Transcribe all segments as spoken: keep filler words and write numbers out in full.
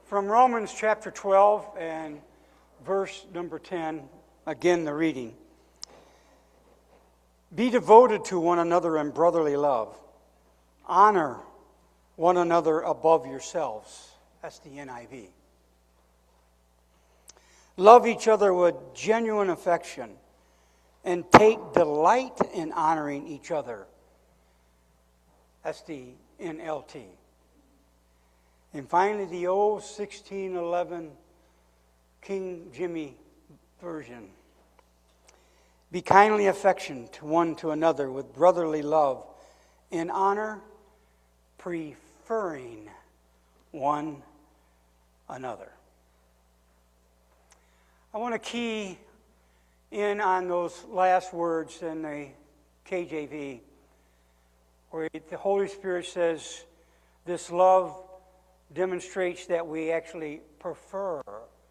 From Romans chapter twelve and verse number ten, again the reading. Be devoted to one another in brotherly love. Honor one another above yourselves. That's the N I V. Love each other with genuine affection and take delight in honoring each other. That's the N L T. And finally, the old sixteen eleven King Jimmy version. Be kindly affectionate to one to another with brotherly love, in honor, preferring one another. I want to key in on those last words in the K J V, where the Holy Spirit says this love demonstrates that we actually prefer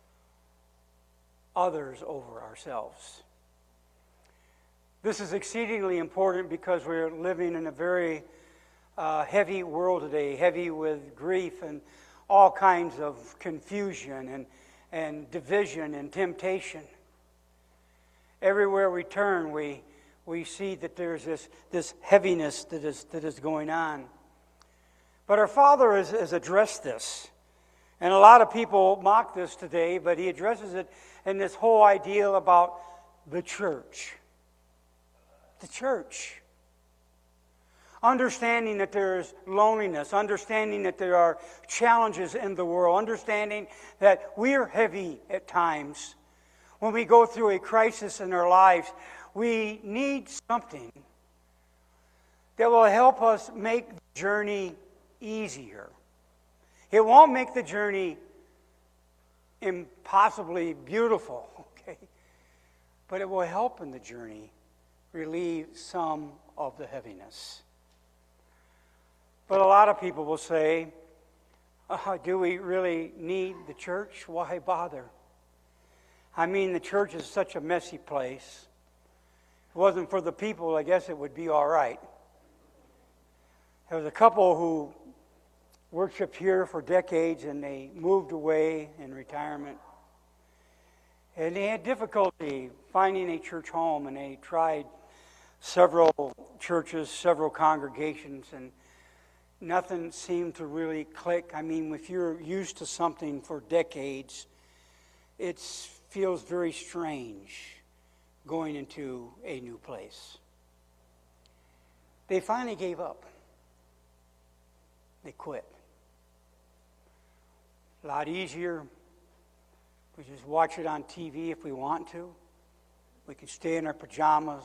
others over ourselves. This is exceedingly important because we're living in a very uh, heavy world today, heavy with grief and all kinds of confusion and, and division and temptation. Everywhere we turn, we, we see that there's this, this heaviness that is, that is going on. But our Father has, has addressed this. And a lot of people mock this today, but He addresses it in this whole idea about the church. The church. Understanding that there is loneliness, understanding that there are challenges in the world, understanding that we're heavy at times. When we go through a crisis in our lives, we need something that will help us make the journey easier. It won't make the journey impossibly beautiful, okay? But it will help in the journey relieve some of the heaviness. But a lot of people will say, oh, do we really need the church? Why bother? I mean, the church is such a messy place. If it wasn't for the people, I guess it would be all right. There was a couple who worshiped here for decades and they moved away in retirement. And they had difficulty finding a church home, and they tried several churches, several congregations, and nothing seemed to really click. I mean, if you're used to something for decades, it feels very strange going into a new place. They finally gave up. They quit. A lot easier. We just watch it on T V if we want to. We can stay in our pajamas.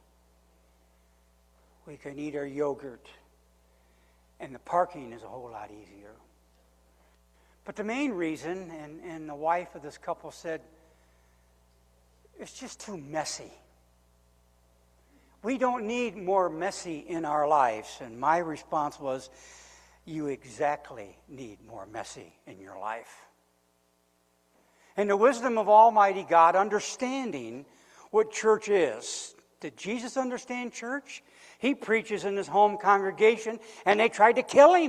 We can eat our yogurt. And the parking is a whole lot easier. But the main reason, and, and the wife of this couple said, it's just too messy. We don't need more messy in our lives. And my response was, you exactly need more messy in your life. And the wisdom of Almighty God, understanding what church is. Did Jesus understand church? He preaches in his home congregation, and they tried to kill him.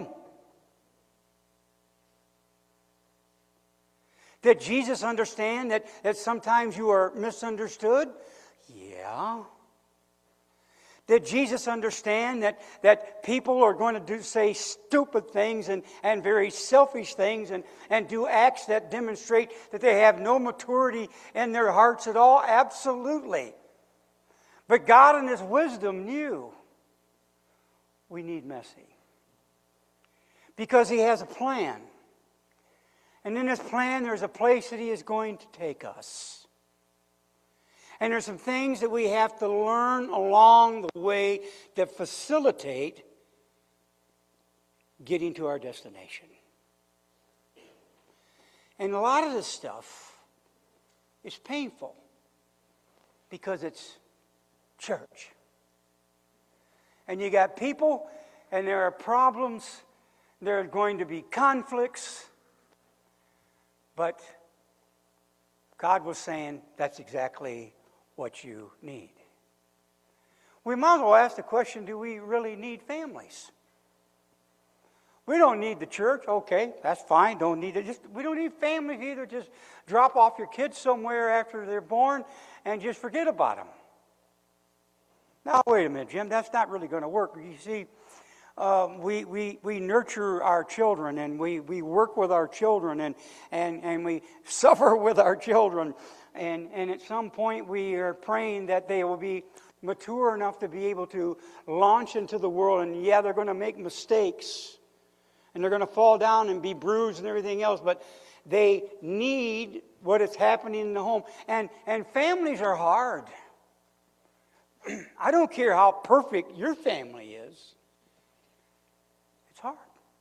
Did Jesus understand that, that sometimes you are misunderstood? Yeah. Did Jesus understand that, that people are going to do say stupid things and, and very selfish things and, and do acts that demonstrate that they have no maturity in their hearts at all? Absolutely. But God in His wisdom knew we need messy. Because He has a plan. And in His plan, there's a place that He is going to take us. And there's some things that we have to learn along the way that facilitate getting to our destination. And a lot of this stuff is painful because it's church. And you got people, and there are problems, there are going to be conflicts, but God was saying that's exactly what you need. We might as well ask the question, do we really need families? We don't need the church. Okay, that's fine. Don't need it. Just we don't need families either. Just drop off your kids somewhere after they're born and just forget about them. Now, wait a minute, Jim. That's not really going to work. You see, um, we, we, we nurture our children, and we, we work with our children, and, and, and we suffer with our children. And, and at some point, we are praying that they will be mature enough to be able to launch into the world. And yeah, they're going to make mistakes. And they're going to fall down and be bruised and everything else. But they need what is happening in the home. And, and families are hard. I don't care how perfect your family is. It's hard.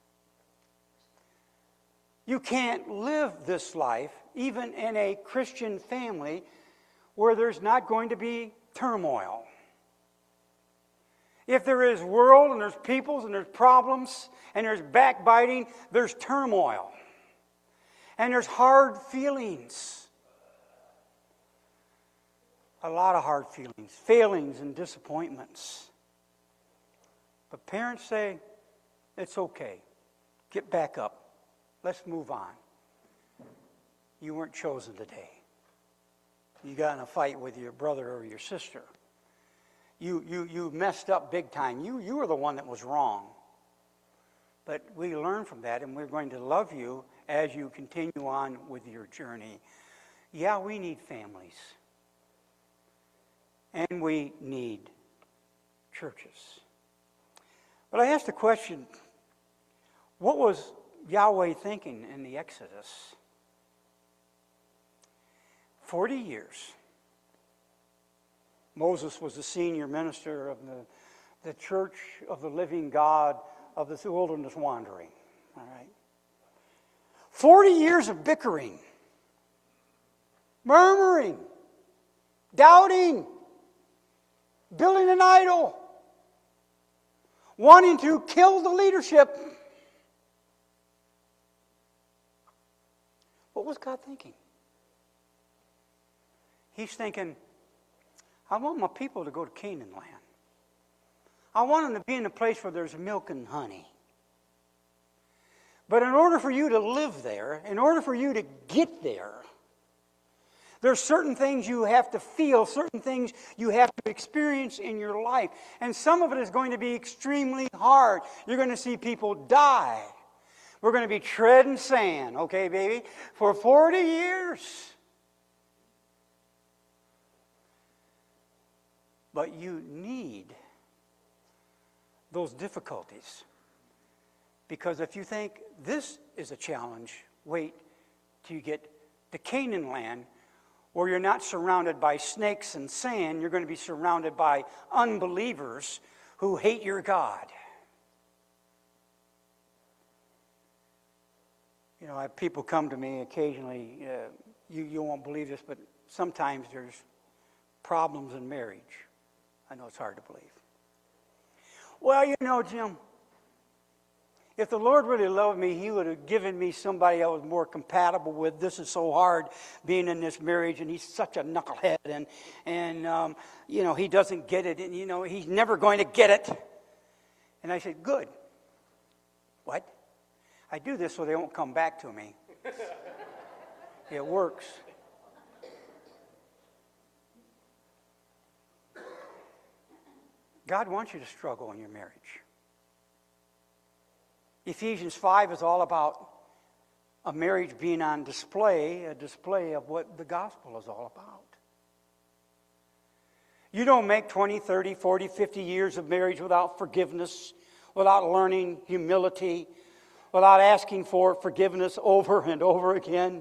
You can't live this life, even in a Christian family, where there's not going to be turmoil. If there is world and there's peoples and there's problems and there's backbiting, there's turmoil. And there's hard feelings. A lot of hard feelings, failings and disappointments. But parents say, it's okay. Get back up. Let's move on. You weren't chosen today. You got in a fight with your brother or your sister. You, you, you messed up big time. You, you were the one that was wrong. But we learn from that, and we're going to love you as you continue on with your journey. Yeah, we need families. And we need churches. But I asked the question, what was Yahweh thinking in the Exodus? Forty years. Moses was the senior minister of the, the church of the living God of the wilderness wandering. All right. Forty years of bickering, murmuring, doubting, building an idol, wanting to kill the leadership. What was God thinking? He's thinking, I want my people to go to Canaan land. I want them to be in a place where there's milk and honey. But in order for you to live there, in order for you to get there, there's certain things you have to feel, certain things you have to experience in your life. And some of it is going to be extremely hard. You're going to see people die. We're going to be treading sand, okay, baby, for forty years. But you need those difficulties. Because if you think this is a challenge, wait till you get to Canaan land, where you're not surrounded by snakes and sand. You're going to be surrounded by unbelievers who hate your God. You know, I have people come to me occasionally. Uh, you, you won't believe this, but sometimes there's problems in marriage. I know it's hard to believe. Well, you know, Jim, if the Lord really loved me, He would have given me somebody I was more compatible with. This is so hard being in this marriage, and he's such a knucklehead, and, and um, you know, he doesn't get it, and, you know, he's never going to get it. And I said, good. What? I do this so they won't come back to me. It works. God wants you to struggle in your marriage. Ephesians five is all about a marriage being on display, a display of what the gospel is all about. You don't make twenty, thirty, forty, fifty years of marriage without forgiveness, without learning humility, without asking for forgiveness over and over again,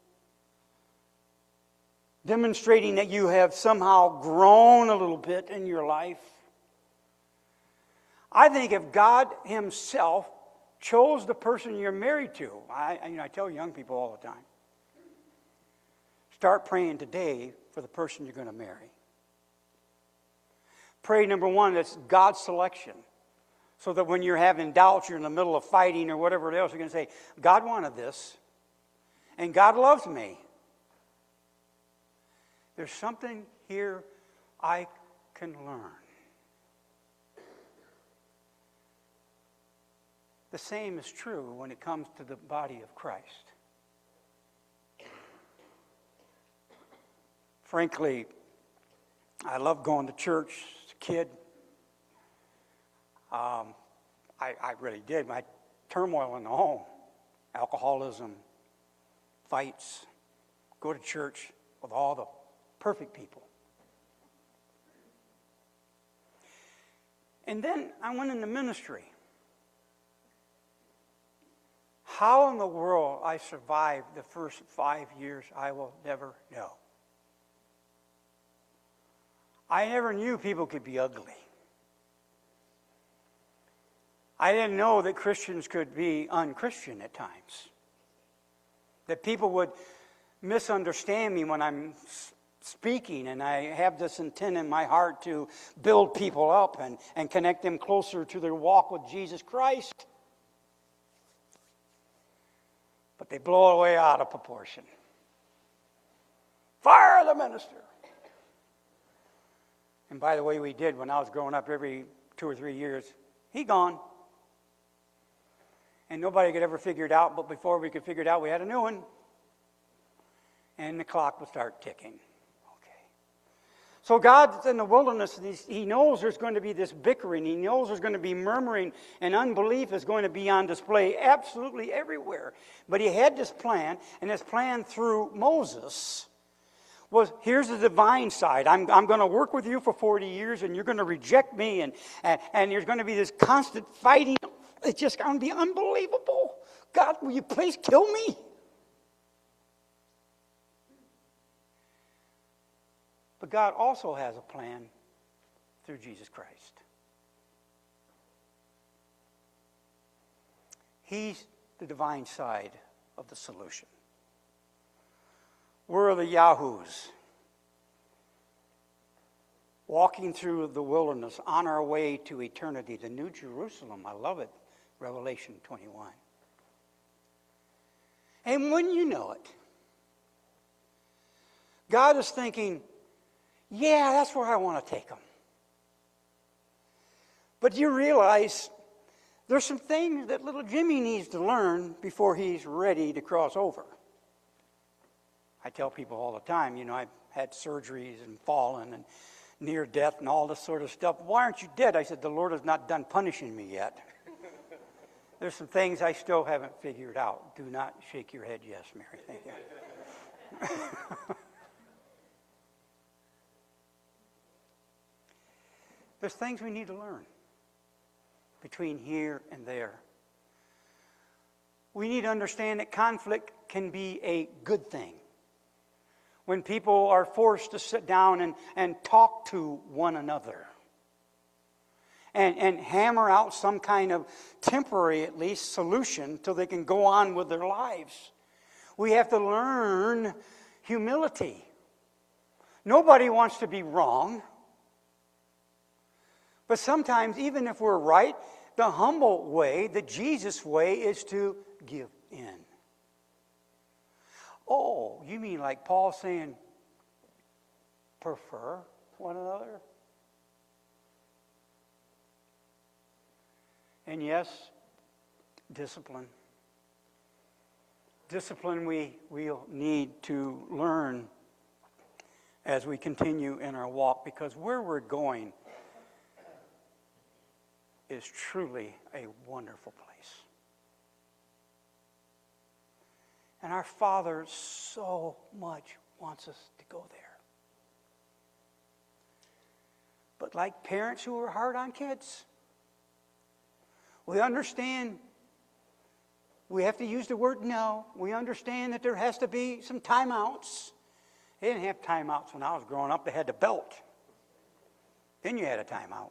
demonstrating that you have somehow grown a little bit in your life. I think if God Himself chose the person you're married to, I, you know, I tell young people all the time, start praying today for the person you're going to marry. Pray, number one, that's God's selection. So that when you're having doubts, you're in the middle of fighting or whatever else, you're going to say, God wanted this, and God loves me. There's something here I can learn. The same is true when it comes to the body of Christ. Frankly, I loved going to church as a kid. Um, I, I really did. My turmoil in the home, alcoholism, fights, go to church with all the perfect people. And then I went into ministry. How in the world I survived the first five years, I will never know. I never knew people could be ugly. I didn't know that Christians could be unchristian at times. That people would misunderstand me when I'm speaking, and I have this intent in my heart to build people up and, and connect them closer to their walk with Jesus Christ. But they blow it way out of proportion. Fire the minister! And by the way, we did when I was growing up every two or three years. He gone. And nobody could ever figure it out, but before we could figure it out, we had a new one. And the clock would start ticking. Okay. So God's in the wilderness, and he knows there's going to be this bickering. He knows there's going to be murmuring, and unbelief is going to be on display absolutely everywhere. But he had this plan, and this plan through Moses was, here's the divine side. I'm, I'm going to work with you for forty years, and you're going to reject me, and, and, and there's going to be this constant fighting. It's just going to be unbelievable. God, will you please kill me? But God also has a plan through Jesus Christ. He's the divine side of the solution. We're the yahoos walking through the wilderness on our way to eternity, the New Jerusalem. I love it, Revelation twenty-one. And when you know it, God is thinking, yeah, that's where I want to take them. But you realize there's some things that little Jimmy needs to learn before he's ready to cross over. I tell people all the time, you know, I've had surgeries and fallen and near death and all this sort of stuff. Why aren't you dead? I said, the Lord has not done punishing me yet. There's some things I still haven't figured out. Do not shake your head yes, Mary. Thank you. There's things we need to learn between here and there. We need to understand that conflict can be a good thing. When people are forced to sit down and, and talk to one another and, and hammer out some kind of temporary, at least, solution till they can go on with their lives. We have to learn humility. Nobody wants to be wrong. But sometimes, even if we're right, the humble way, the Jesus way, is to give in. Oh, you mean like Paul saying, prefer one another? And yes, discipline. Discipline we will need to learn as we continue in our walk, because where we're going is truly a wonderful place. And our Father so much wants us to go there. But like parents who are hard on kids, we understand we have to use the word no. We understand that there has to be some timeouts. They didn't have timeouts when I was growing up. They had the belt. Then you had a timeout.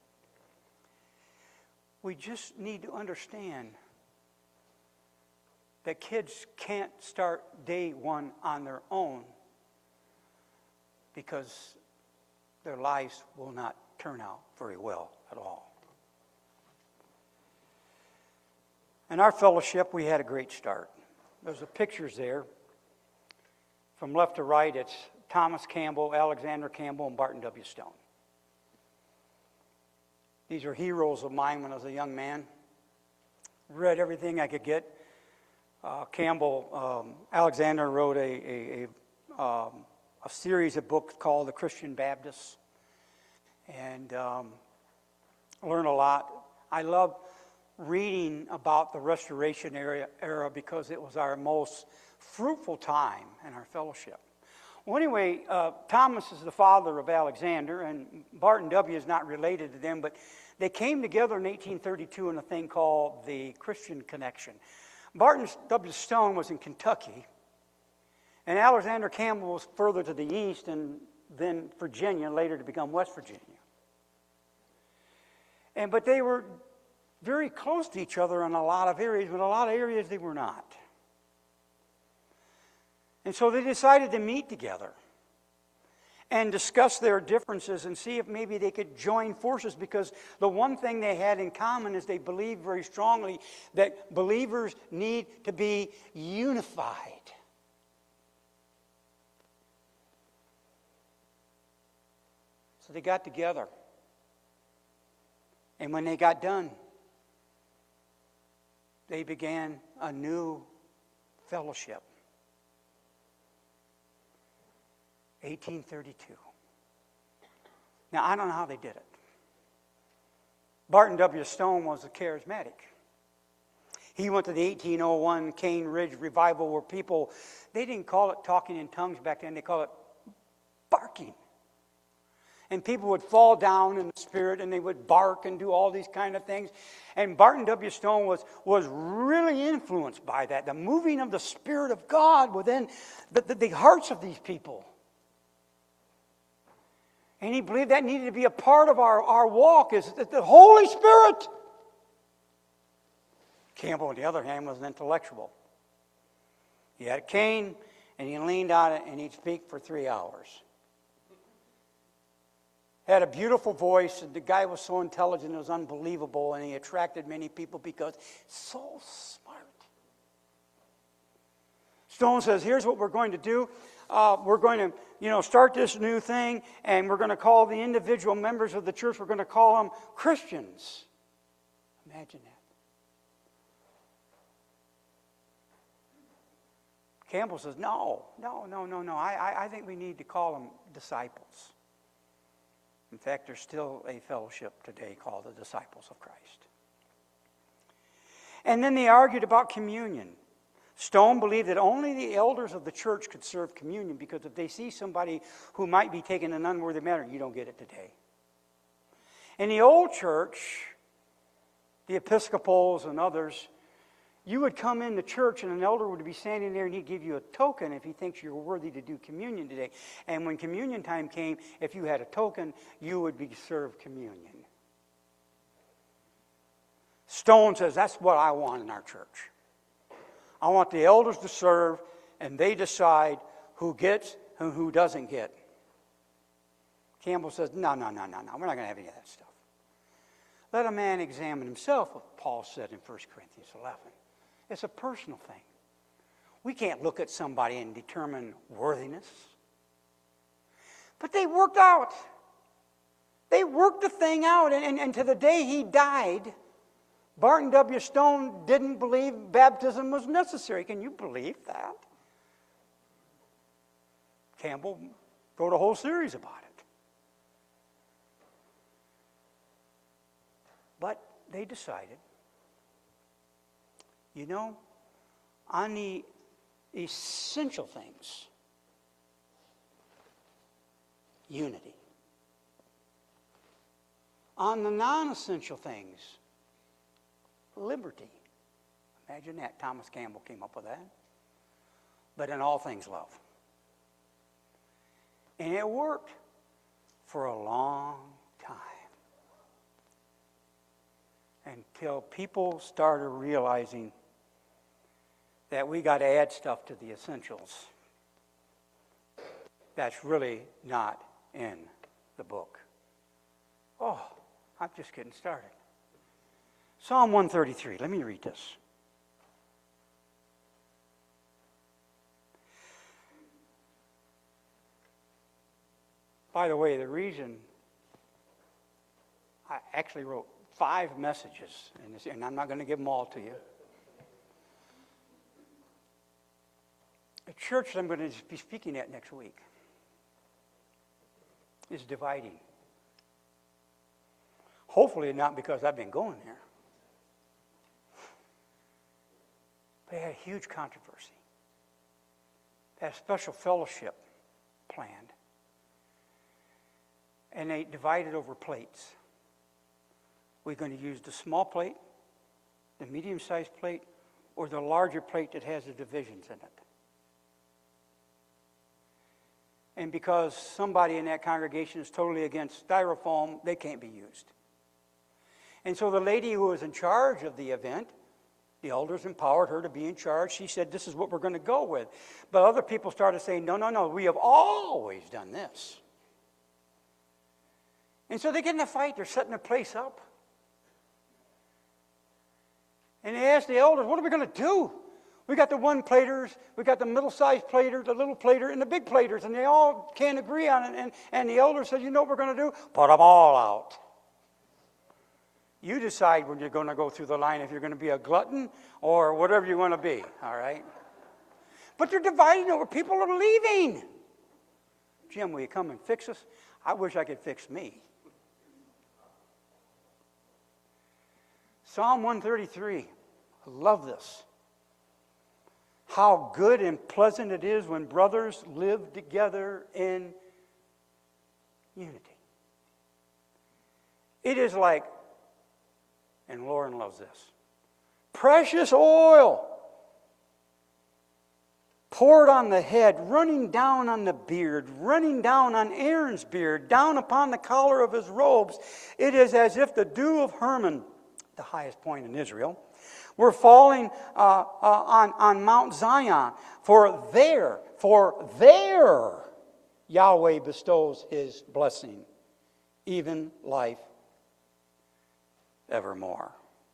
We just need to understand that kids can't start day one on their own because their lives will not turn out very well at all. In our fellowship, we had a great start. There's the pictures there. From left to right, it's Thomas Campbell, Alexander Campbell, and Barton W. Stone. These are heroes of mine when I was a young man. read everything I could get. Uh, Campbell um, Alexander wrote a, a, a, um, a series of books called The Christian Baptists, and um, learned a lot. I love reading about the Restoration era, era because it was our most fruitful time in our fellowship. Well, anyway, uh, Thomas is the father of Alexander, and Barton W. is not related to them, but they came together in eighteen thirty-two in a thing called the Christian Connection. Barton W. Stone was in Kentucky, and Alexander Campbell was further to the east, and then Virginia, later to become West Virginia. And but they were very close to each other in a lot of areas, but in a lot of areas they were not. And so they decided to meet together and discuss their differences and see if maybe they could join forces, because the one thing they had in common is they believed very strongly that believers need to be unified. So they got together. And when they got done, they began a new fellowship. eighteen thirty-two. Now, I don't know how they did it. Barton W. Stone was a charismatic. He went to the eighteen oh one Cane Ridge revival where people, they didn't call it talking in tongues back then, they called it barking. And people would fall down in the Spirit and they would bark and do all these kind of things. And Barton W. Stone was, was really influenced by that, the moving of the Spirit of God within the, the, the hearts of these people. And he believed that needed to be a part of our, our walk, is that the Holy Spirit. Campbell, on the other hand, was an intellectual. He had a cane, and he leaned on it, and he'd speak for three hours. Had a beautiful voice, and the guy was so intelligent, it was unbelievable, and he attracted many people because so smart. Stone says, here's what we're going to do. Uh, we're going to, you know, start this new thing, and we're going to call the individual members of the church, we're going to call them Christians. Imagine that. Campbell says, no, no, no, no, no. I, I, I think we need to call them disciples. In fact, there's still a fellowship today called the Disciples of Christ. And then they argued about communion. Stone believed that only the elders of the church could serve communion, because if they see somebody who might be taking an unworthy manner, you don't get it today. In the old church, the Episcopals and others, you would come into church and an elder would be standing there and he'd give you a token if he thinks you're worthy to do communion today. And when communion time came, if you had a token, you would be served communion. Stone says, that's what I want in our church. I want the elders to serve, and they decide who gets and who doesn't get. Campbell says, no, no, no, no, no. We're not going to have any of that stuff. Let a man examine himself, what Paul said in First Corinthians eleven. It's a personal thing. We can't look at somebody and determine worthiness. But they worked out. They worked the thing out, and, and, and to the day he died, Barton W. Stone didn't believe baptism was necessary. Can you believe that? Campbell wrote a whole series about it. But they decided, you know, on the essential things, unity. On the non-essential things, liberty. Imagine that. Thomas Campbell came up with that. But in all things, love. And it worked for a long time. Until people started realizing that we got to add stuff to the essentials. That's really not in the book. Oh, I'm just getting started. Psalm one thirty-three. Let me read this. By the way, the reason I actually wrote five messages, in this, and I'm not going to give them all to you. The church that I'm going to be speaking at next week is dividing. Hopefully not because I've been going there. They had a huge controversy. They had a special fellowship planned. And they divided over plates. We're going to use the small plate, the medium-sized plate, or the larger plate that has the divisions in it. And because somebody in that congregation is totally against styrofoam, they can't be used. And so the lady who was in charge of the event, the elders empowered her to be in charge. She said, this is what we're going to go with. But other people started saying, no, no, no, we have always done this. And so they get in a fight. They're setting the place up. And they asked the elders, what are we going to do? We got the one platers, we got the middle-sized plater, the little plater, and the big platers, and they all can't agree on it. And, and the elder said, you know what we're going to do? Put them all out. You decide when you're going to go through the line if you're going to be a glutton or whatever you want to be, all right? But they're dividing over people are leaving. Jim, will you come and fix us? I wish I could fix me. Psalm one thirty-three. I love this. How good and pleasant it is when brothers live together in unity. It is like, and Lauren loves this, precious oil poured on the head, running down on the beard, running down on Aaron's beard, down upon the collar of his robes. It is as if the dew of Hermon, the highest point in Israel, were falling uh, uh, on, on Mount Zion. For there, for there, Yahweh bestows his blessing, even life evermore.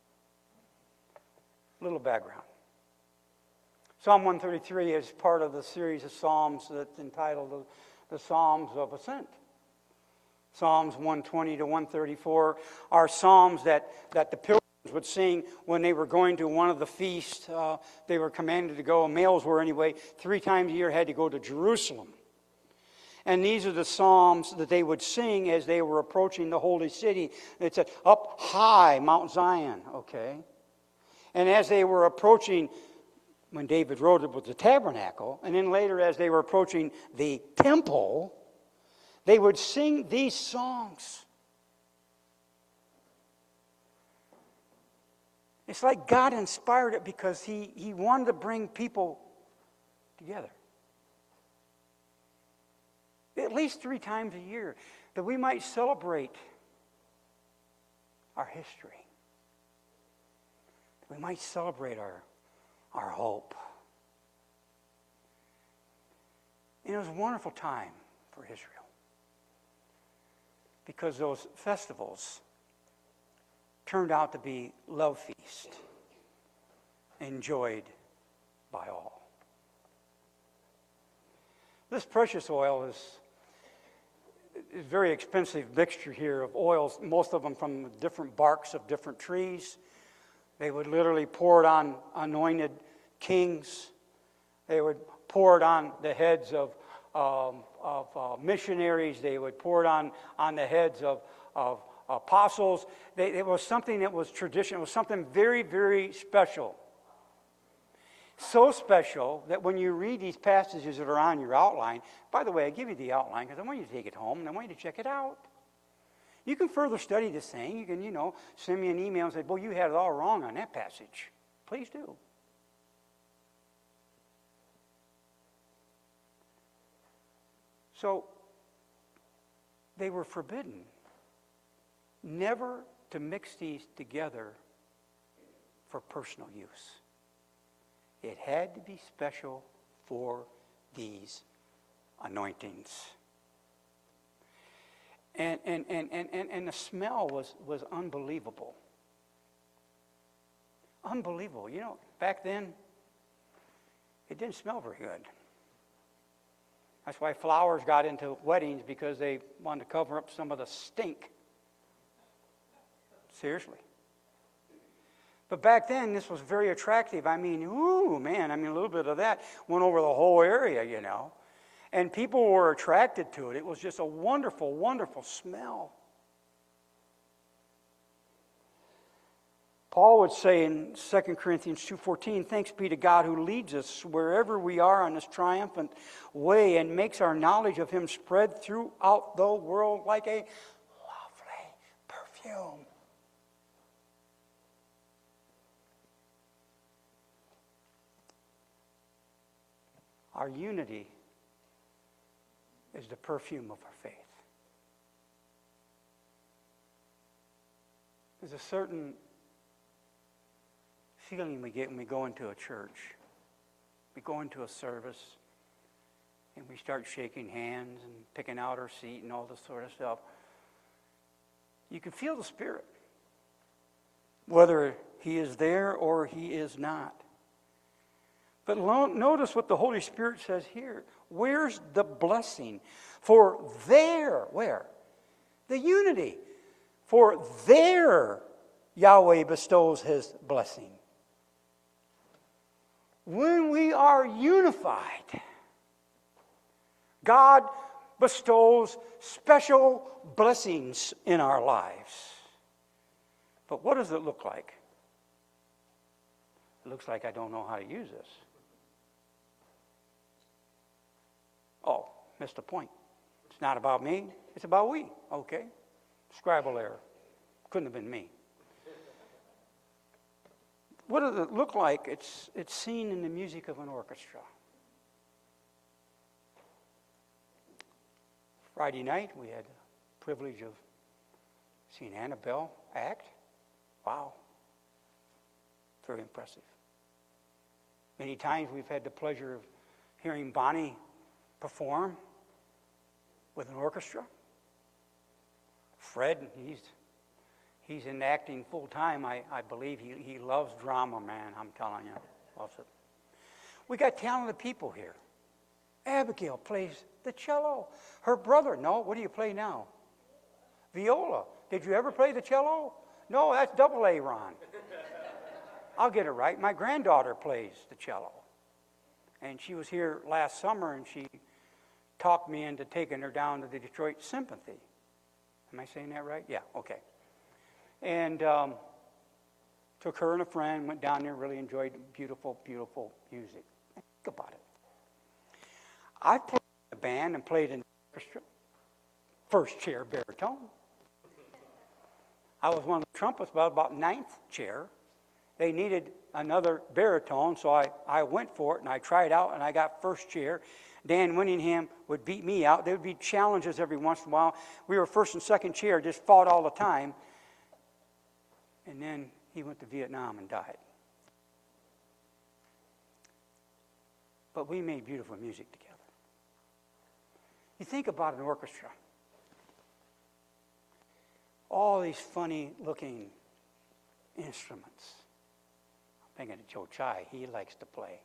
Little background. Psalm one thirty-three is part of the series of Psalms that's entitled the, the Psalms of Ascent. Psalms one twenty to one thirty-four are psalms that, that the pilgrims would sing when they were going to one of the feasts. Uh, they were commanded to go, males were anyway, three times a year had to go to Jerusalem. And these are the psalms that they would sing as they were approaching the holy city. It said, up high, Mount Zion, okay? And as they were approaching, when David wrote it, was the tabernacle, and then later as they were approaching the temple, they would sing these songs. It's like God inspired it because he, he wanted to bring people together. At least three times a year, that we might celebrate our history. That we might celebrate our, our hope. And it was a wonderful time for Israel. Because those festivals turned out to be love feast, enjoyed by all. This precious oil is a very expensive mixture here of oils, most of them from different barks of different trees. They would literally pour it on anointed kings. They would pour it on the heads of, um, of uh, missionaries. They would pour it on, on the heads of, of apostles. They, it was something that was traditional. It was something very, very special. So special that when you read these passages that are on your outline, by the way, I give you the outline because I want you to take it home and I want you to check it out. You can further study this thing. You can, you know, send me an email and say, boy, you had it all wrong on that passage. Please do. So, they were forbidden never to mix these together for personal use. It had to be special for these anointings. And, and, and, and, and, and the smell was, was unbelievable. Unbelievable. You know, back then, it didn't smell very good. That's why flowers got into weddings, because they wanted to cover up some of the stink. Seriously. But back then, this was very attractive. I mean, ooh, man, I mean, a little bit of that went over the whole area, you know. And people were attracted to it. It was just a wonderful, wonderful smell. Paul would say in Second Corinthians two fourteen, thanks be to God who leads us wherever we are on this triumphant way and makes our knowledge of him spread throughout the world like a lovely perfume. Our unity is the perfume of our faith. There's a certain feeling we get when we go into a church. We go into a service and we start shaking hands and picking out our seat and all this sort of stuff. You can feel the Spirit, whether he is there or he is not. But lo- notice what the Holy Spirit says here. Where's the blessing? For there, where? The unity. For there Yahweh bestows his blessing. When we are unified, God bestows special blessings in our lives. But what does it look like? It looks like I don't know how to use this. Oh, missed the point. It's not about me, it's about we. Okay. Scribble error. Couldn't have been me. What does it look like? It's, it's seen in the music of an orchestra. Friday night, we had the privilege of seeing Annabelle act. Wow. Very impressive. Many times we've had the pleasure of hearing Bonnie perform with an orchestra. Fred, he's he's in acting full time. I, I believe he, he loves drama, man. I'm telling you, loves it. We got talented people here. Abigail plays the cello. Her brother, no, what do you play now? Viola. Did you ever play the cello? No, that's double A, Ron. I'll get it right. My granddaughter plays the cello. And she was here last summer, and she talked me into taking her down to the Detroit Symphony. Am I saying that right? Yeah, okay. And um, took her and a friend, went down there, really enjoyed beautiful, beautiful music. Think about it. I played in a band and played in the orchestra. First chair baritone. I was one of the trumpets, but I was about ninth chair. They needed another baritone, so I, I went for it, and I tried out, and I got first chair. Dan Winningham would beat me out. There would be challenges every once in a while. We were first and second chair, just fought all the time. And then he went to Vietnam and died. But we made beautiful music together. You think about an orchestra. All these funny-looking instruments. I'm thinking of Joe Chai. He likes to play.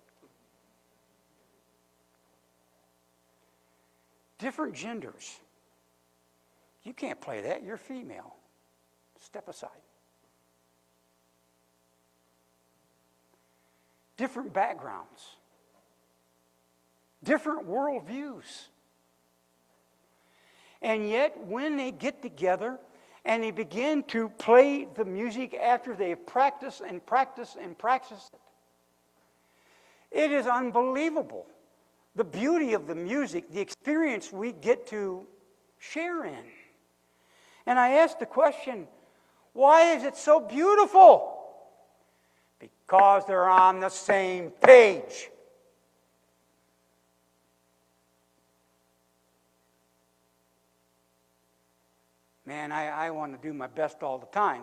Different genders. You can't play that. You're female. Step aside. Different backgrounds. Different worldviews. And yet, when they get together and they begin to play the music after they've practiced and practiced and practiced it, it is unbelievable. The beauty of the music, the experience we get to share in. And I asked the question, why is it so beautiful? Because they're on the same page. Man, I, I want to do my best all the time.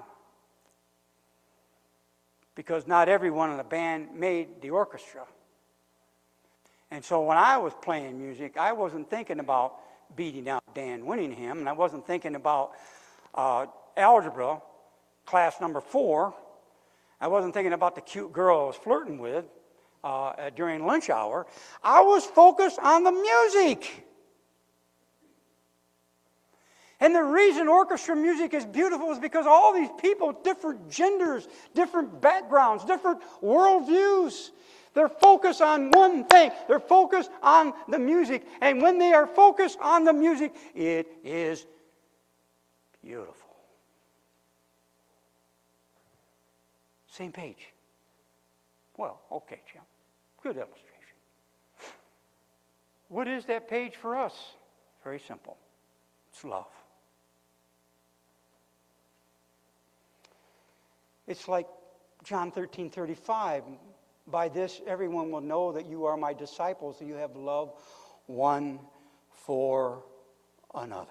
Because not everyone in the band made the orchestra. And so when I was playing music, I wasn't thinking about beating out Dan Winningham, and I wasn't thinking about uh, algebra, class number four. I wasn't thinking about the cute girl I was flirting with uh, during lunch hour. I was focused on the music. And the reason orchestra music is beautiful is because all these people, different genders, different backgrounds, different worldviews, they're focused on one thing. They're focused on the music. And when they are focused on the music, it is beautiful. Same page. Well, okay, Jim. Good illustration. What is that page for us? Very simple. It's love. It's like John thirteen thirty-five. By this, everyone will know that you are my disciples, and you have love one for another.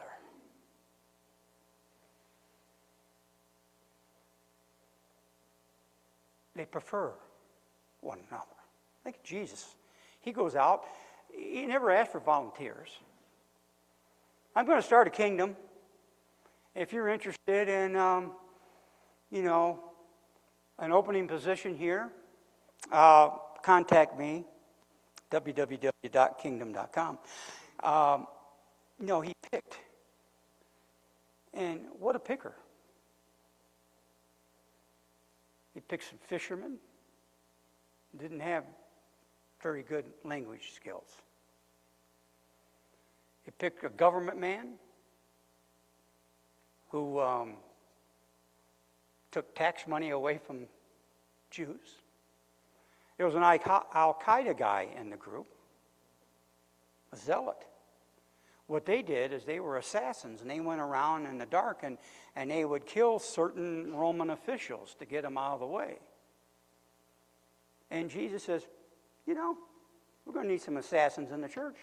They prefer one another. Think of Jesus. He goes out. He never asked for volunteers. I'm going to start a kingdom. If you're interested in, um, you know, an opening position here, uh, contact me, w w w dot kingdom dot com. Um, no, he picked. And what a picker. He picked some fishermen, didn't have very good language skills. He picked a government man who um, took tax money away from Jews. There was an Al-Qaeda guy in the group, a zealot. What they did is they were assassins, and they went around in the dark, and, and they would kill certain Roman officials to get them out of the way. And Jesus says, you know, we're going to need some assassins in the church.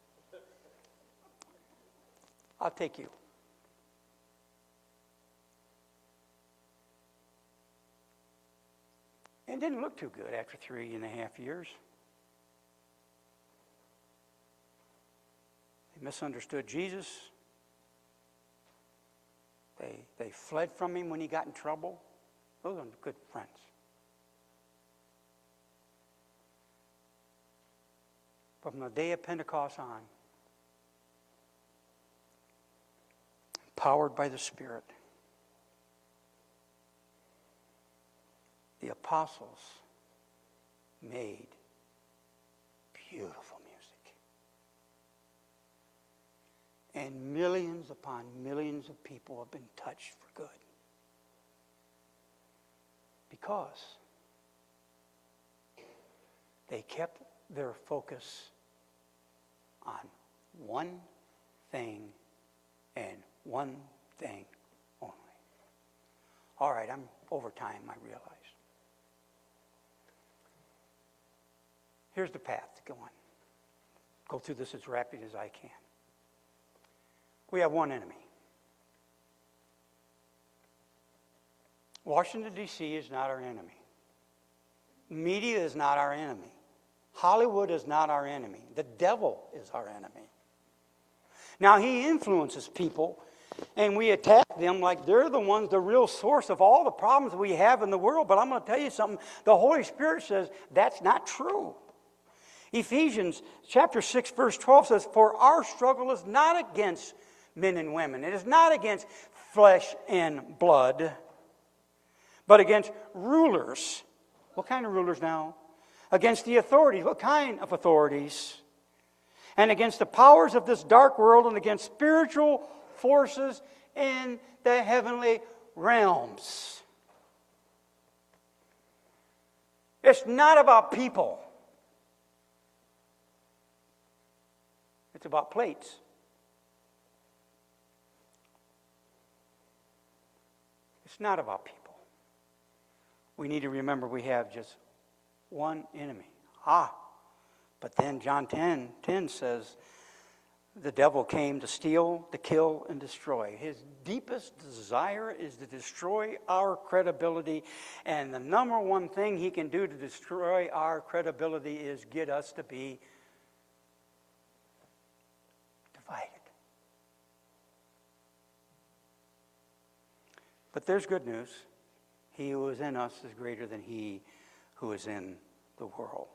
I'll take you. It didn't look too good after three and a half years. They misunderstood Jesus. They, they fled from him when he got in trouble. Those are good friends. But from the day of Pentecost on, empowered by the Spirit, the apostles made beautiful music. And millions upon millions of people have been touched for good. Because they kept their focus on one thing and one thing only. All right, I'm over time, I realize. Here's the path to go on. Go through this as rapid as I can. We have one enemy. Washington, D C is not our enemy. Media is not our enemy. Hollywood is not our enemy. The devil is our enemy. Now, he influences people, and we attack them like they're the ones, the real source of all the problems we have in the world. But I'm going to tell you something. The Holy Spirit says that's not true. Ephesians chapter six, verse twelve says, for our struggle is not against men and women. It is not against flesh and blood, but against rulers. What kind of rulers now? Against the authorities. What kind of authorities? And against the powers of this dark world and against spiritual forces in the heavenly realms. It's not about people. It's about plates. It's not about people. We need to remember we have just one enemy. Ah, but then John ten ten says the devil came to steal, to kill, and destroy. His deepest desire is to destroy our credibility, and the number one thing he can do to destroy our credibility is get us to be divided. But there's good news. He who is in us is greater than he who is in the world.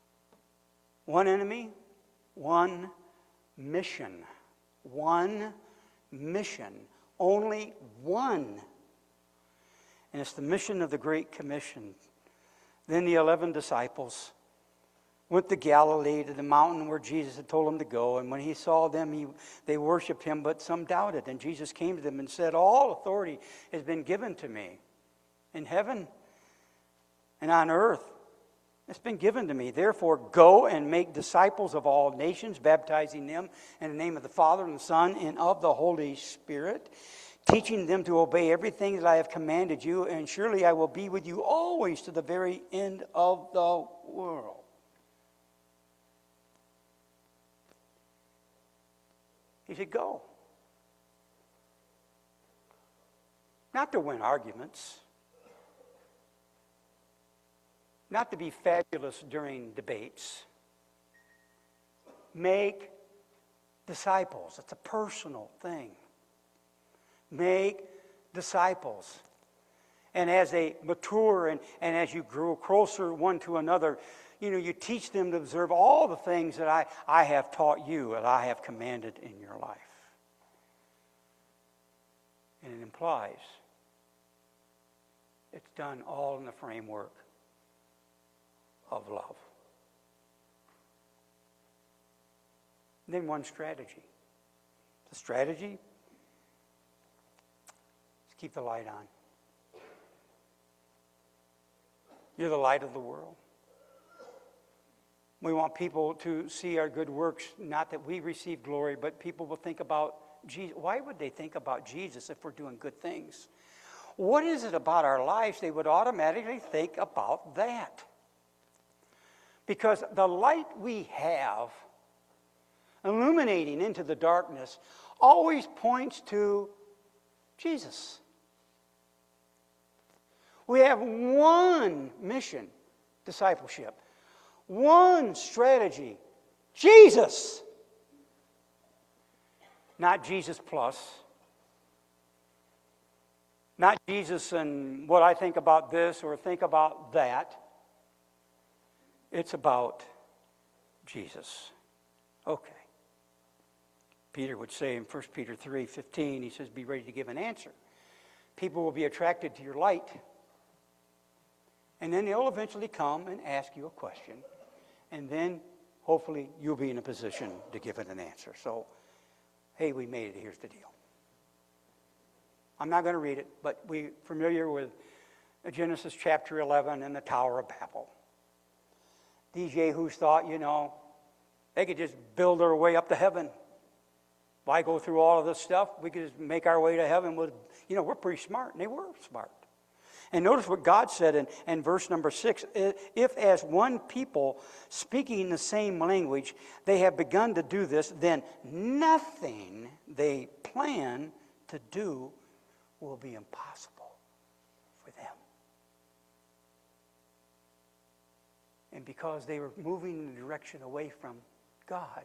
One enemy, one mission, one mission, only one. And it's the mission of the Great Commission. Then the eleven disciples went to Galilee, to the mountain where Jesus had told them to go. And when he saw them, he, they worshiped him, but some doubted. And Jesus came to them and said, all authority has been given to me in heaven and on earth. It's been given to me. Therefore, go and make disciples of all nations, baptizing them in the name of the Father and the Son and of the Holy Spirit, teaching them to obey everything that I have commanded you, and surely I will be with you always to the very end of the world. He said, go. Not to win arguments. Not to be fabulous during debates. Make disciples. It's a personal thing. Make disciples. And as they mature and, and as you grow closer one to another, you know, you teach them to observe all the things that I, I have taught you and I have commanded in your life. And it implies it's done all in the framework of love. And then one strategy. The strategy is keep the light on. You're the light of the world. We want people to see our good works, not that we receive glory, but people will think about Jesus. Why would they think about Jesus if we're doing good things? What is it about our lives they would automatically think about that? Because the light we have illuminating into the darkness always points to Jesus. We have one mission, discipleship. One strategy, Jesus. Not Jesus plus. Not Jesus and what I think about this or think about that. It's about Jesus. Okay. Peter would say in First Peter three fifteen, he says, be ready to give an answer. People will be attracted to your light. And then they'll eventually come and ask you a question. And then, hopefully, you'll be in a position to give it an answer. So, hey, we made it. Here's the deal. I'm not going to read it, but we're familiar with Genesis chapter eleven and the Tower of Babel. These yahoos thought, you know, they could just build their way up to heaven. Why go through all of this stuff? We could just make our way to heaven with, you know, we're pretty smart. And they were smart. And notice what God said in, in verse number six. If as one people speaking the same language, they have begun to do this, then nothing they plan to do will be impossible for them. And because they were moving in the direction away from God,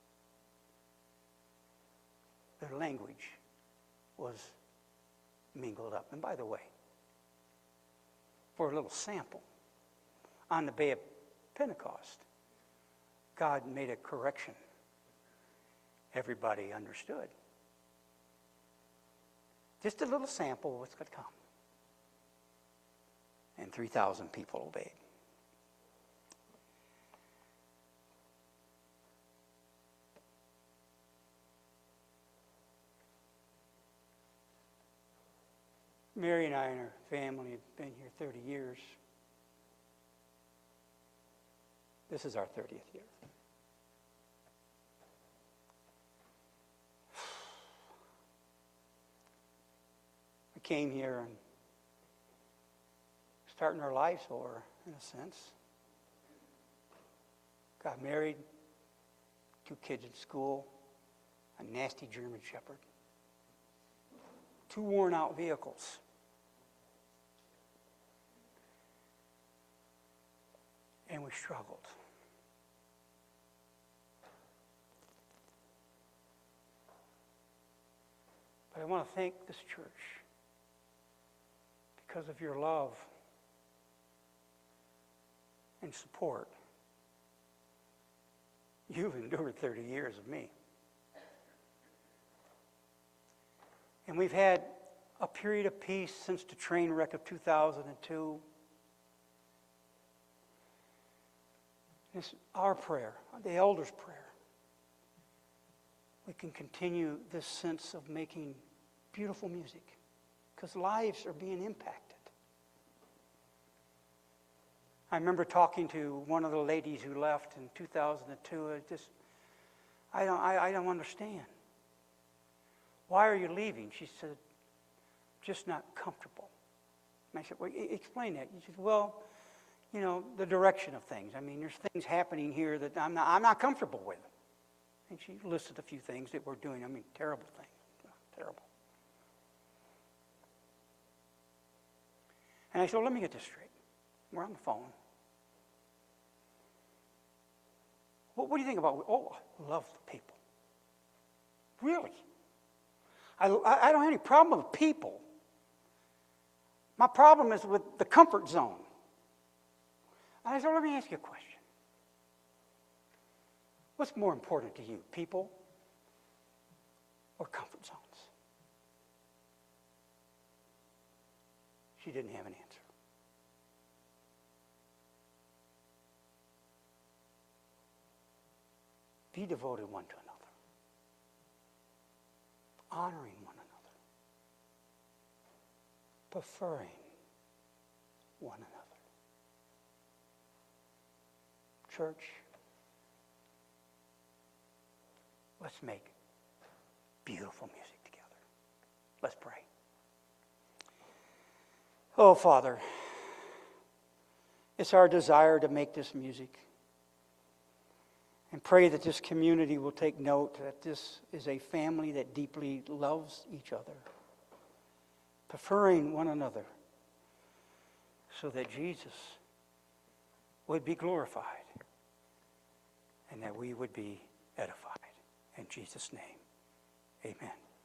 their language was mingled up. And by the way, for a little sample, on the day of Pentecost, God made a correction. Everybody understood. Just a little sample of what's going to come. And three thousand people obeyed. Mary and I and her family have been here thirty years. This is our thirtieth year. We came here and starting our lives over, in a sense. Got married, two kids in school, a nasty German Shepherd, two worn out vehicles. And we struggled. But I want to thank this church because of your love and support. You've endured thirty years of me. And we've had a period of peace since the train wreck of two thousand two. It's our prayer, the elders' prayer. We can continue this sense of making beautiful music because lives are being impacted. I remember talking to one of the ladies who left in two thousand two. I just, I don't, I, I don't understand. Why are you leaving? She said, just not comfortable. And I said, well, explain that. She said, well, you know, the direction of things. I mean, there's things happening here that I'm not, I'm not comfortable with. And she listed a few things that we're doing. I mean, terrible things. Terrible. And I said, well, let me get this straight. We're on the phone. What, what do you think about, oh, I love the people. Really? I, I don't have any problem with people. My problem is with the comfort zone. And I said, let me ask you a question. What's more important to you, people or comfort zones? She didn't have an answer. Be devoted one to another. Honoring one another. Preferring one another. Church, let's make beautiful music together. Let's pray. Oh, Father, it's our desire to make this music. And pray that this community will take note that this is a family that deeply loves each other, preferring one another, so that Jesus would be glorified and that we would be edified. In Jesus' name, amen.